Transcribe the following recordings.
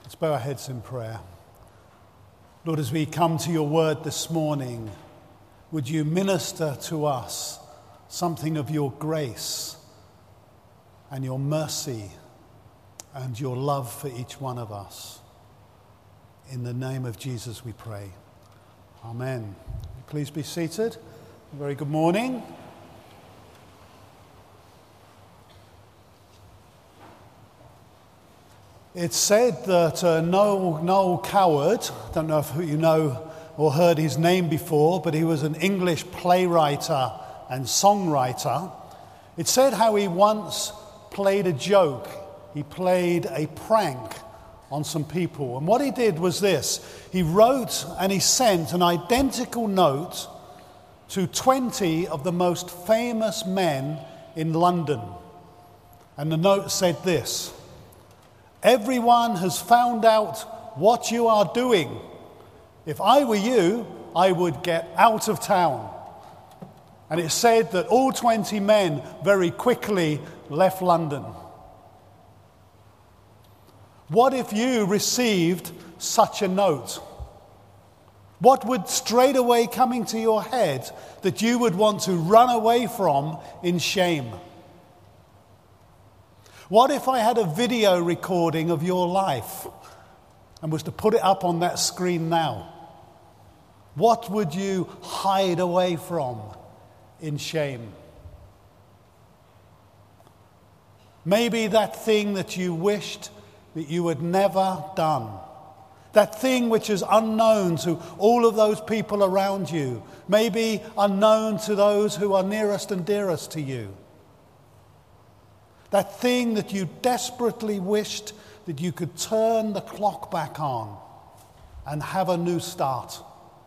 Let's bow our heads in prayer. Lord, as we come to your word this morning, would you minister to us something of your grace and your mercy and your love for each one of us. In the name of Jesus we pray. Amen. Please be seated. Very good morning. It's said that Noel Coward, I don't know if you know or heard his name before, but he was an English playwright and songwriter. It said how he once played a joke. He played a prank on some people. And what he did was this. He wrote and he sent an identical note to 20 of the most famous men in London. And the note said this: "Everyone has found out what you are doing. If I were you, I would get out of town." And it said that all 20 men very quickly left London. What if you received such a note? What would straight away come into your head that you would want to run away from in shame? What if I had a video recording of your life and was to put it up on that screen now? What would you hide away from in shame? Maybe that thing that you wished that you had never done. That thing which is unknown to all of those people around you. Maybe unknown to those who are nearest and dearest to you. That thing that you desperately wished that you could turn the clock back on and have a new start.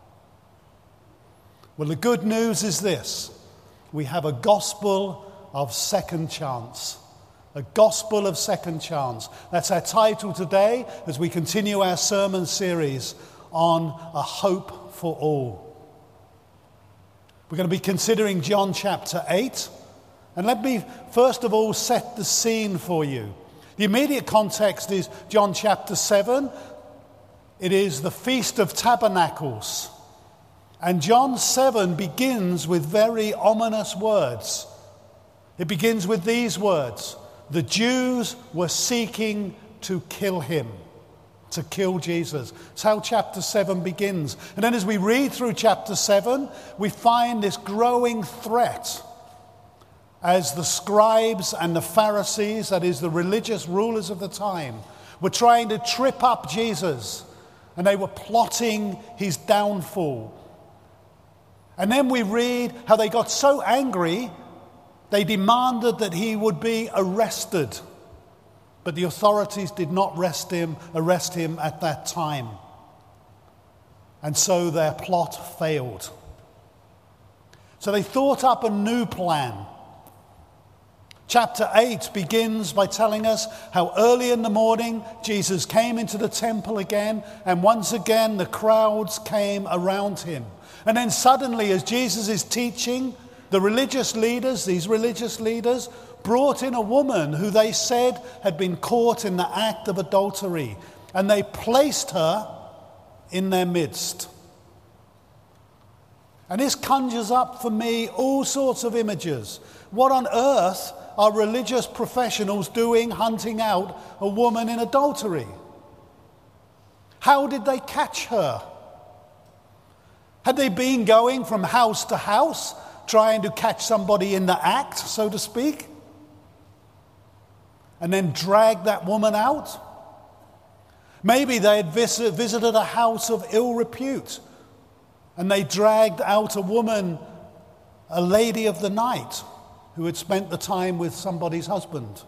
Well, the good news is this. We have a gospel of second chance. A gospel of second chance. That's our title today as we continue our sermon series on a hope for all. We're going to be considering John chapter 8. And let me first of all set the scene for you. The immediate context is John chapter 7. It is the Feast of Tabernacles. And John 7 begins with very ominous words. It begins with these words: the Jews were seeking to kill him, to kill Jesus. That's how chapter 7 begins. And then as we read through chapter 7, we find this growing threat as the scribes and the Pharisees, that is the religious rulers of the time, were trying to trip up Jesus, and they were plotting his downfall. And then we read how they got so angry, they demanded that he would be arrested. But the authorities did not arrest him at that time. And so their plot failed. So they thought up a new plan. Chapter 8 begins by telling us how early in the morning Jesus came into the temple again, and once again the crowds came around him. And then suddenly, as Jesus is teaching, the religious leaders, these religious leaders, brought in a woman who they said had been caught in the act of adultery, and they placed her in their midst. And this conjures up for me all sorts of images. What on earth are religious professionals doing hunting out a woman in adultery? How did they catch her? Had they been going from house to house trying to catch somebody in the act, so to speak, and then drag that woman out? Maybe they had visited a house of ill repute, and they dragged out a woman, a lady of the night, who had spent the time with somebody's husband.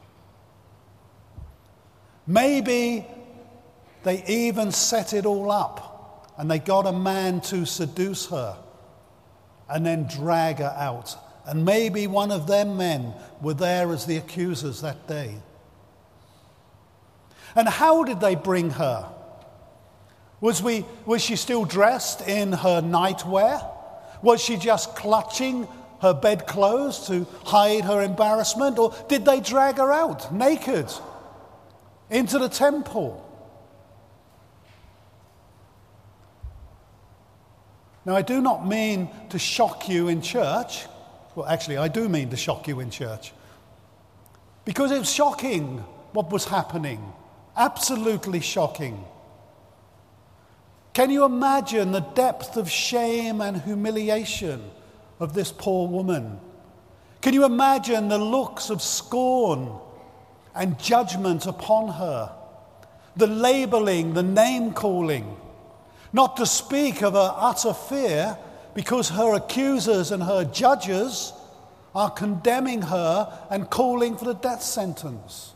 Maybe they even set it all up, and they got a man to seduce her and then drag her out. And maybe one of them men were there as the accusers that day. And how did they bring her? Was she still dressed in her nightwear? Was she just clutching her bedclothes to hide her embarrassment? Or did they drag her out naked into the temple? Now, I do not mean to shock you in church. Well, actually, I do mean to shock you in church. Because it's shocking what was happening. Absolutely shocking. Can you imagine the depth of shame and humiliation of this poor woman? Can you imagine the looks of scorn and judgment upon her? The labeling, the name-calling. Not to speak of her utter fear because her accusers and her judges are condemning her and calling for the death sentence.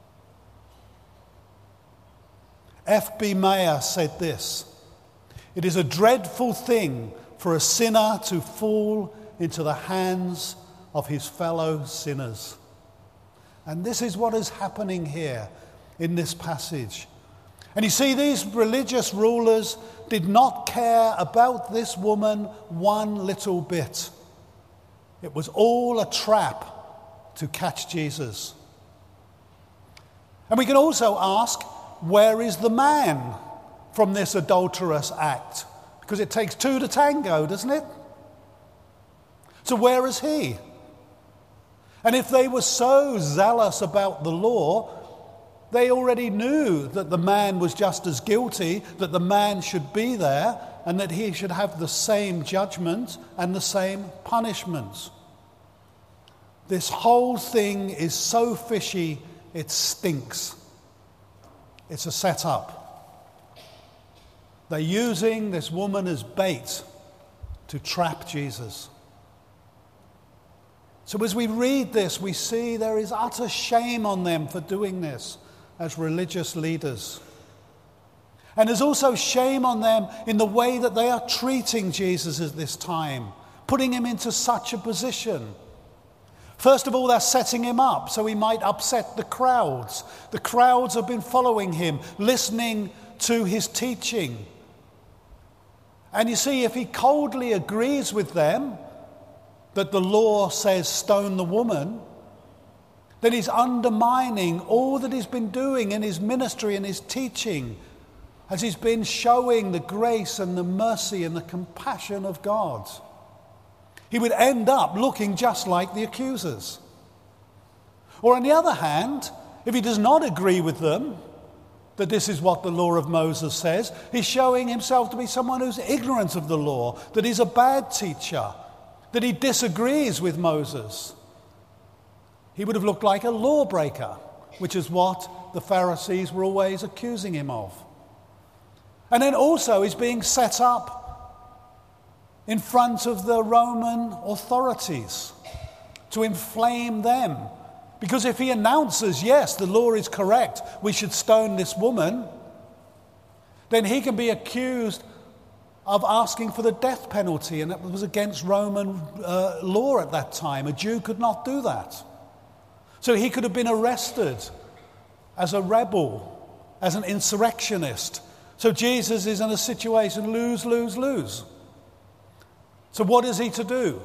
F.B. Meyer said this: "It is a dreadful thing for a sinner to fall into the hands of his fellow sinners." And this is what is happening here in this passage. And you see, these religious rulers did not care about this woman one little bit. It was all a trap to catch Jesus. And we can also ask, where is the man from this adulterous act? Because it takes two to tango, doesn't it? So where is he? And if they were so zealous about the law, they already knew that the man was just as guilty, that the man should be there, and that he should have the same judgment and the same punishment. This whole thing is so fishy, it stinks. It's a setup. They're using this woman as bait to trap Jesus. So as we read this, we see there is utter shame on them for doing this as religious leaders. And there's also shame on them in the way that they are treating Jesus at this time, putting him into such a position. First of all, they're setting him up so he might upset the crowds. The crowds have been following him, listening to his teaching. And you see, if he coldly agrees with them that the law says stone the woman, then he's undermining all that he's been doing in his ministry and his teaching, as he's been showing the grace and the mercy and the compassion of God. He would end up looking just like the accusers. Or on the other hand, if he does not agree with them that this is what the law of Moses says, he's showing himself to be someone who's ignorant of the law, that he's a bad teacher, that he disagrees with Moses. He would have looked like a lawbreaker, which is what the Pharisees were always accusing him of. And then also he's being set up in front of the Roman authorities to inflame them. Because if he announces, yes, the law is correct, we should stone this woman, then he can be accused of asking for the death penalty, and that was against Roman law at that time. A Jew could not do that. So he could have been arrested as a rebel, as an insurrectionist. So Jesus is in a situation lose, lose, lose. So what is he to do?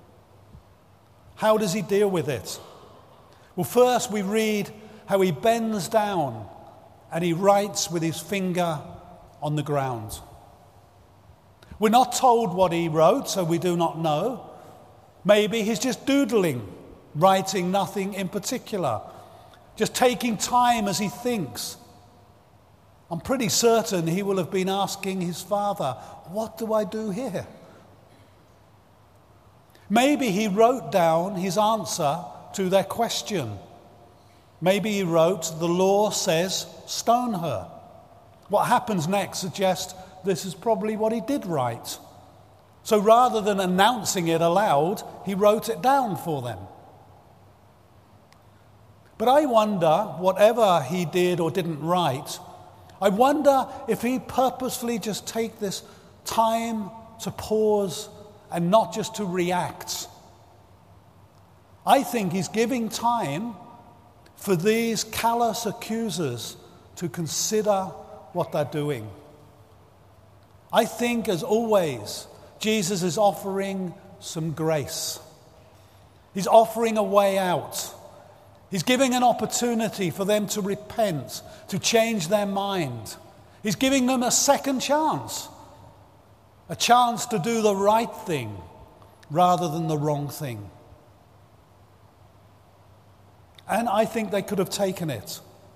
How does he deal with it? Well, first we read how he bends down and he writes with his finger on the ground. We're not told what he wrote, so we do not know. Maybe he's just doodling, writing nothing in particular, just taking time as he thinks. I'm pretty certain he will have been asking his father, what do I do here? Maybe he wrote down his answer to their question. Maybe he wrote, the law says stone her. What happens next suggests this is probably what he did write. So rather than announcing it aloud, he wrote it down for them. But I wonder, whatever he did or didn't write, I wonder if he purposefully just take this time to pause and not just to react. I think he's giving time for these callous accusers to consider what they're doing. I think, as always, Jesus is offering some grace. He's offering a way out. He's giving an opportunity for them to repent, to change their mind. He's giving them a second chance. a chance to do the right thing rather than the wrong thing. And I think they could have taken it.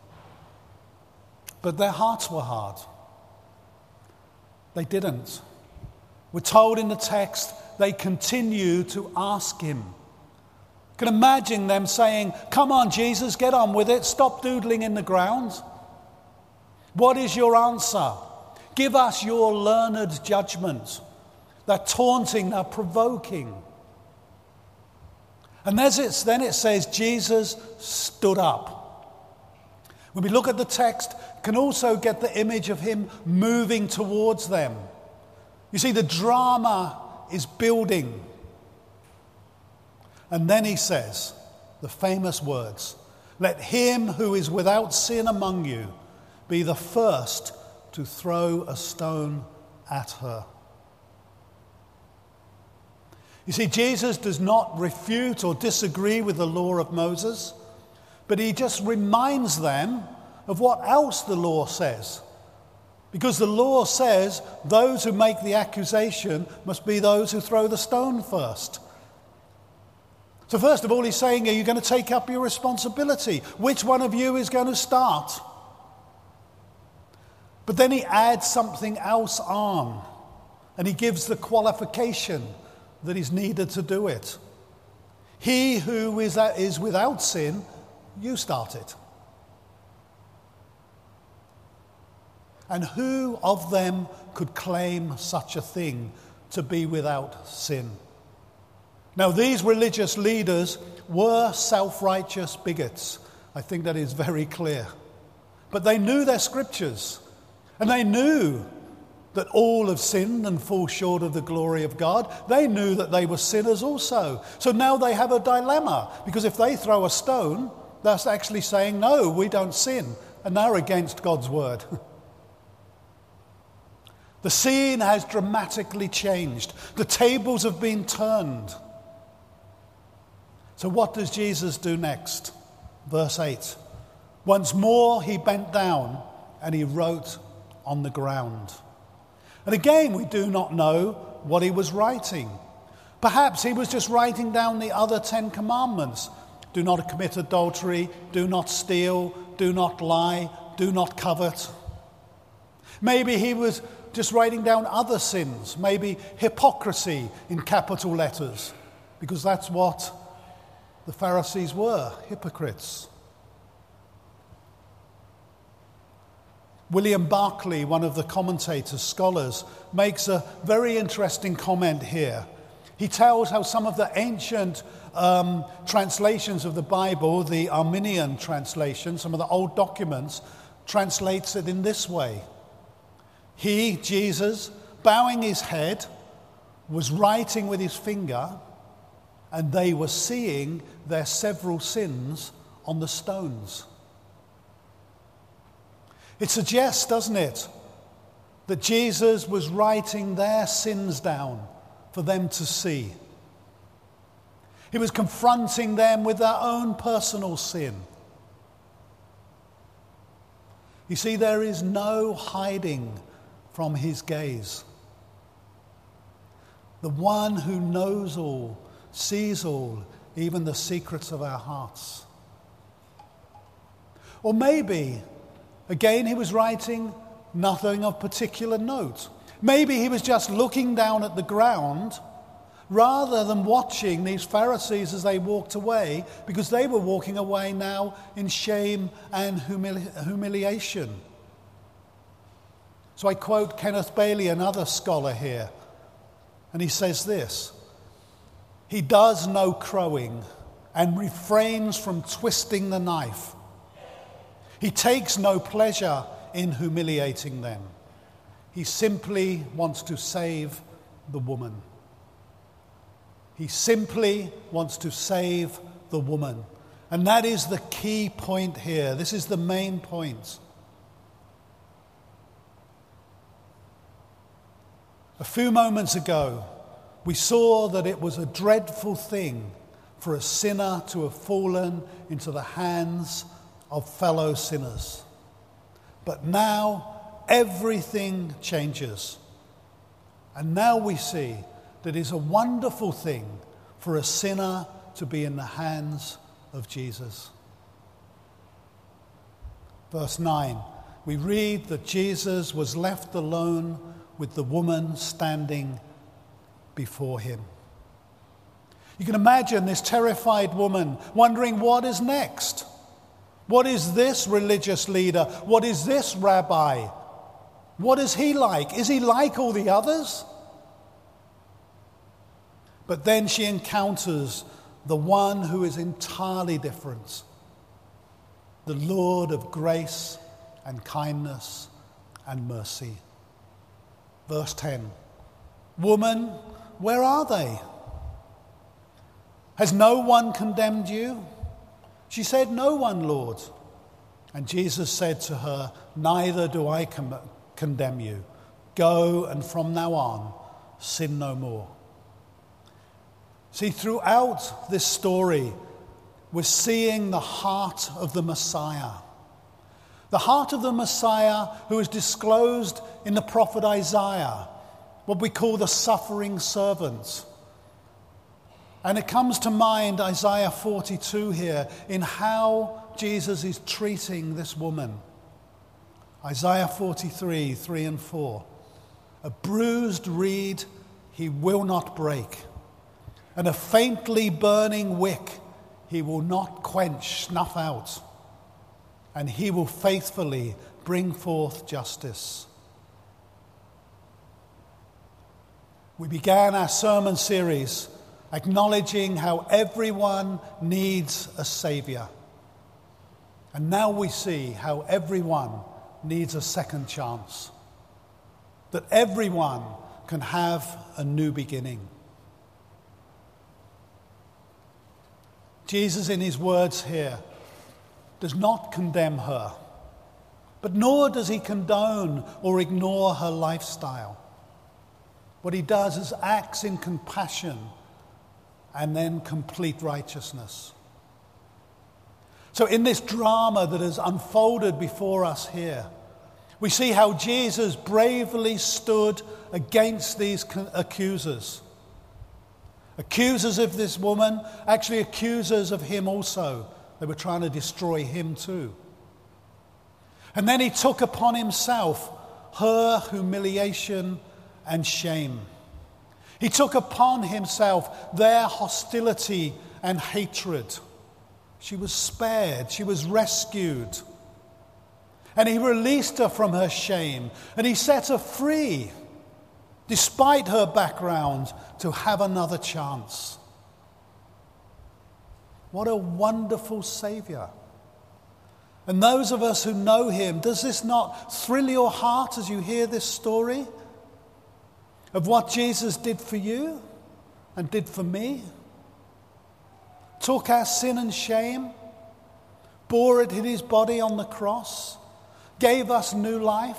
But their hearts were hard. They didn't. We're told in the text they continue to ask him. You can imagine them saying, "Come on, Jesus, get on with it. Stop doodling in the ground. What is your answer? Give us your learned judgment." They're taunting, they're provoking. And then it says Jesus stood up. When we look at the text, you can also get the image of him moving towards them. You see, the drama is building. And then he says the famous words, "Let him who is without sin among you be the first to throw a stone at her." You see, Jesus does not refute or disagree with the law of Moses, but he just reminds them of what else the law says. Because the law says those who make the accusation must be those who throw the stone first. So first of all, he's saying, are you going to take up your responsibility? Which one of you is going to start? But then he adds something else on, and he gives the qualification that is needed to do it. He who is without sin, you start it. And who of them could claim such a thing, to be without sin? Now, these religious leaders were self-righteous bigots. I think that is very clear. But they knew their scriptures, and they knew that all have sinned and fall short of the glory of God. They knew that they were sinners also. So now they have a dilemma, because if they throw a stone, that's actually saying, no, we don't sin, and they're against God's word. The scene has dramatically changed. The tables have been turned. So what does Jesus do next? Verse 8. Once more he bent down and he wrote on the ground. And again, we do not know what he was writing. Perhaps he was just writing down the other 10 commandments. Do not commit adultery, do not steal, do not lie, do not covet. Maybe he was just writing down other sins, maybe hypocrisy in capital letters, because that's what the Pharisees were, hypocrites. William Barclay, one of the commentators, scholars, makes a very interesting comment here. He tells how some of the ancient translations of the Bible, the Arminian translation, some of the old documents, translates it in this way. He, Jesus, bowing his head, was writing with his finger, and they were seeing their several sins on the stones. It suggests, doesn't it, that Jesus was writing their sins down for them to see. He was confronting them with their own personal sin. You see, there is no hiding from his gaze. The one who knows all, sees all, even the secrets of our hearts. Or maybe, again, he was writing nothing of particular note. Maybe he was just looking down at the ground rather than watching these Pharisees as they walked away, because they were walking away now in shame and humiliation. So I quote Kenneth Bailey, another scholar here, and he says this: he does no crowing and refrains from twisting the knife. He takes no pleasure in humiliating them. He simply wants to save the woman. He simply wants to save the woman. And that is the key point here. This is the main point. A few moments ago, we saw that it was a dreadful thing for a sinner to have fallen into the hands of fellow sinners. But now everything changes. And now we see that it's a wonderful thing for a sinner to be in the hands of Jesus. Verse 9, we read that Jesus was left alone with the woman standing before him. You can imagine this terrified woman wondering, what is next? What is this religious leader? What is this rabbi? What is he like? Is he like all the others? But then she encounters the one who is entirely different, the Lord of grace and kindness and mercy. Verse 10, woman, where are they? Has no one condemned you? She said, no one, Lord. And Jesus said to her, neither do I condemn you. Go, and from now on, sin no more. See, throughout this story, we're seeing the heart of the Messiah. The heart of the Messiah who is disclosed in the prophet Isaiah, what we call the suffering servant. And it comes to mind Isaiah 42 here in how Jesus is treating this woman. Isaiah 43, 3 and 4. A bruised reed he will not break, and a faintly burning wick he will not quench, snuff out, and he will faithfully bring forth justice. We began our sermon series acknowledging how everyone needs a Savior. And now we see how everyone needs a second chance. That everyone can have a new beginning. Jesus, in his words here, does not condemn her, but nor does he condone or ignore her lifestyle. What he does is acts in compassion and then complete righteousness. So in this drama that has unfolded before us here, we see how Jesus bravely stood against these accusers. Accusers of this woman, actually accusers of him also. They were trying to destroy him too. And then he took upon himself her humiliation and shame. He took upon himself their hostility and hatred. She was spared. She was rescued. And he released her from her shame. And he set her free, despite her background, to have another chance. What a wonderful Savior. And those of us who know him, does this not thrill your heart as you hear this story of what Jesus did for you and did for me? Took our sin and shame, bore it in his body on the cross, gave us new life.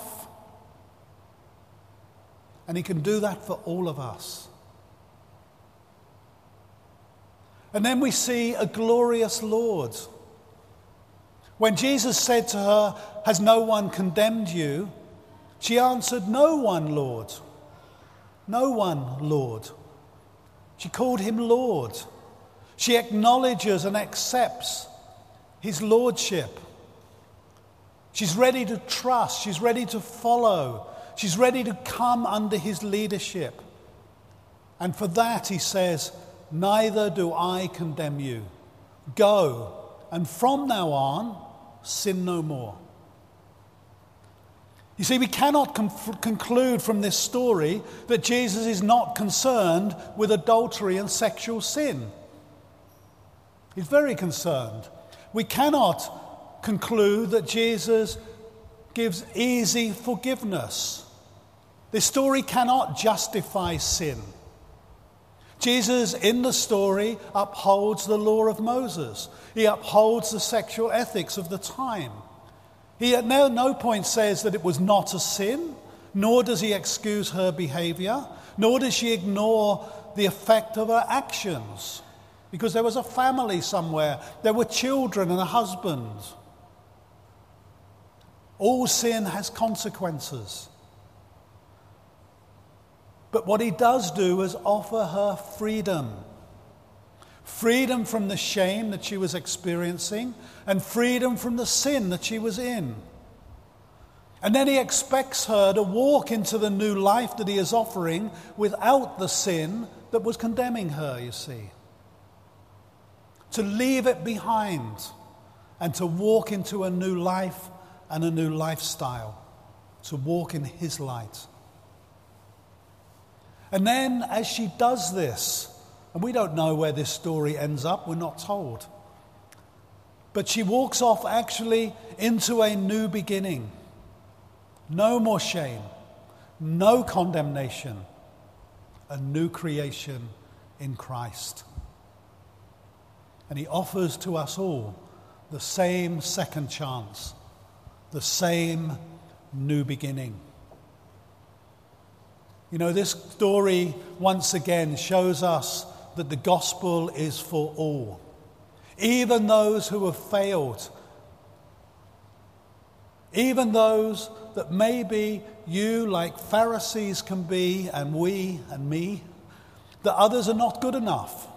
And he can do that for all of us. And then we see a glorious Lord. When Jesus said to her, has no one condemned you? She answered, no one, Lord. No one, Lord. She called him Lord. She acknowledges and accepts his lordship. She's ready to trust. She's ready to follow. She's ready to come under his leadership. And for that, he says, neither do I condemn you. Go, and from now on, sin no more. You see, we cannot conclude from this story that Jesus is not concerned with adultery and sexual sin. He's very concerned. We cannot conclude that Jesus gives easy forgiveness. This story cannot justify sin. Jesus, in the story, upholds the law of Moses. He upholds the sexual ethics of the time. He at no point says that it was not a sin, nor does he excuse her behavior, nor does she ignore the effect of her actions. Because there was a family somewhere, there were children and a husband. All sin has consequences. But what he does do is offer her freedom. Freedom from the shame that she was experiencing and freedom from the sin that she was in. And then he expects her to walk into the new life that he is offering without the sin that was condemning her, you see. To leave it behind and to walk into a new life and a new lifestyle. To walk in his light. And then as she does this, and we don't know where this story ends up, we're not told. But she walks off actually into a new beginning. No more shame, no condemnation, a new creation in Christ. And he offers to us all the same second chance, the same new beginning. You know, this story once again shows us that the gospel is for all. Even those who have failed. Even those that maybe you, like Pharisees can be, and we and me, that others are not good enough.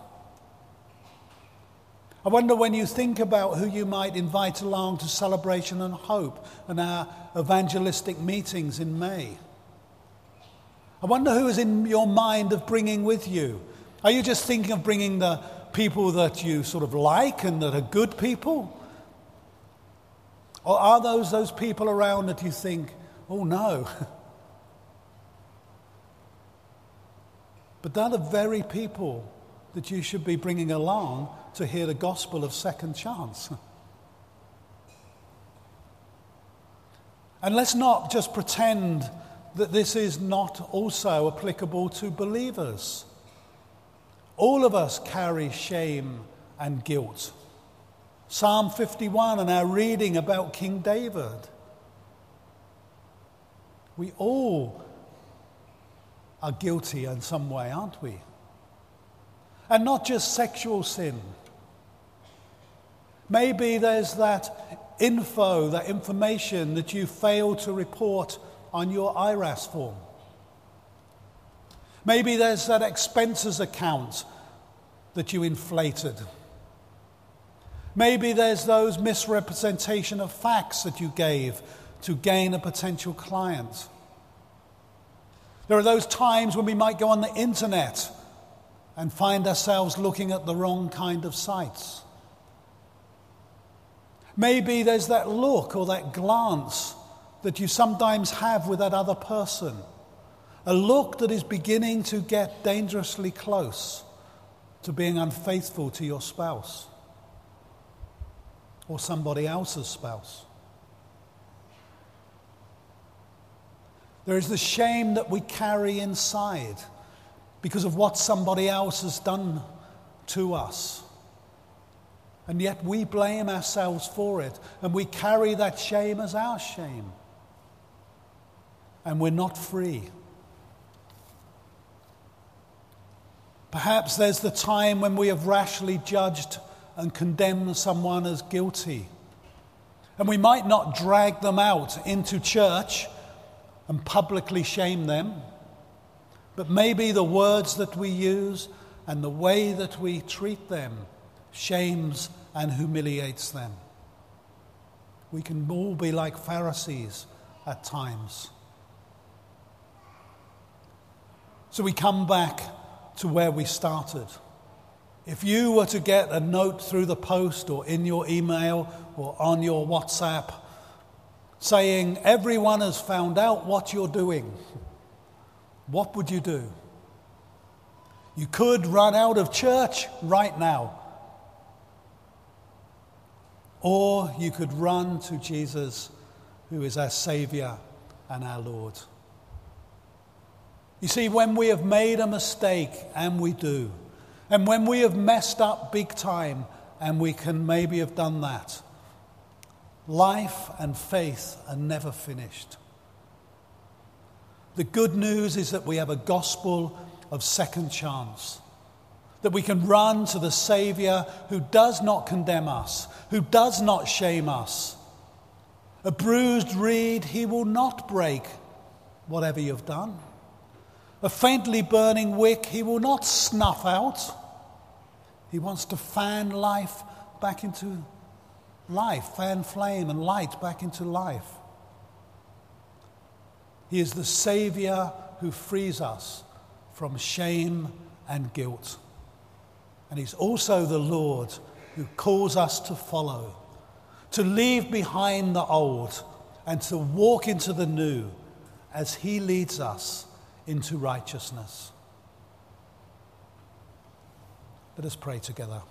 I wonder when you think about who you might invite along to Celebration and Hope and our evangelistic meetings in May. I wonder who is in your mind of bringing with you. Are you just thinking of bringing the people that you sort of like and that are good people? Or are those people around that you think, oh no? But they're the very people that you should be bringing along to hear the gospel of second chance. And let's not just pretend that this is not also applicable to believers. All of us carry shame and guilt. Psalm 51 and our reading about King David. We all are guilty in some way, aren't we? And not just sexual sin. Maybe there's that information that you failed to report on your IRAS form. Maybe there's that expenses account that you inflated. Maybe there's those misrepresentation of facts that you gave to gain a potential client. There are those times when we might go on the internet and find ourselves looking at the wrong kind of sites. Maybe there's that look or that glance that you sometimes have with that other person. A look that is beginning to get dangerously close to being unfaithful to your spouse or somebody else's spouse. There is the shame that we carry inside because of what somebody else has done to us. And yet we blame ourselves for it, and we carry that shame as our shame. And we're not free. Perhaps there's the time when we have rashly judged and condemned someone as guilty. And we might not drag them out into church and publicly shame them, but maybe the words that we use and the way that we treat them shames and humiliates them. We can all be like Pharisees at times. So we come back to where we started. If you were to get a note through the post or in your email or on your WhatsApp saying, everyone has found out what you're doing, what would you do? You could run out of church right now. Or you could run to Jesus, who is our Savior and our Lord. You see, when we have made a mistake, and we do, and when we have messed up big time, and we can maybe have done that, life and faith are never finished. The good news is that we have a gospel of second chance, that we can run to the Savior who does not condemn us, who does not shame us. A bruised reed he will not break, whatever you've done. A faintly burning wick he will not snuff out. He wants to fan life back into life, fan flame and light back into life. He is the Saviour who frees us from shame and guilt. And he's also the Lord who calls us to follow, to leave behind the old and to walk into the new as he leads us into righteousness. Let us pray together.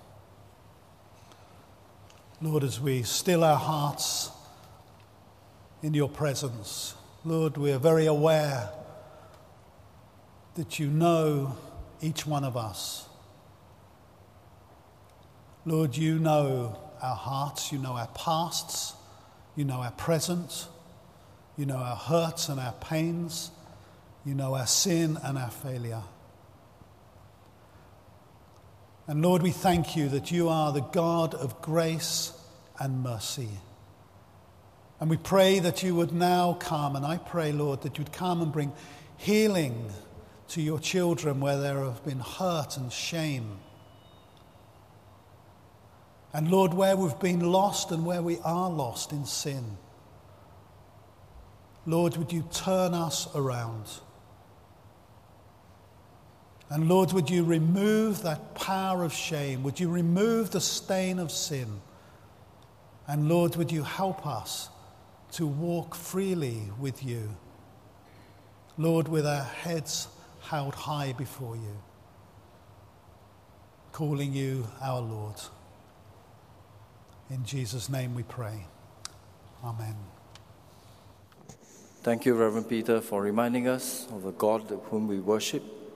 Lord, as we still our hearts in your presence, Lord, we are very aware that you know each one of us. Lord, you know our hearts, you know our pasts, you know our present, you know our hurts and our pains, you know our sin and our failure. And Lord, we thank you that you are the God of grace and mercy. And we pray that you would now come, and I pray, Lord, that you'd come and bring healing to your children where there have been hurt and shame. And Lord, where we've been lost and where we are lost in sin, Lord, would you turn us around? And Lord, would you remove that power of shame? Would you remove the stain of sin? And Lord, would you help us to walk freely with you? Lord, with our heads held high before you, calling you our Lord. In Jesus' name we pray. Amen. Thank you, Reverend Peter, for reminding us of the God whom we worship.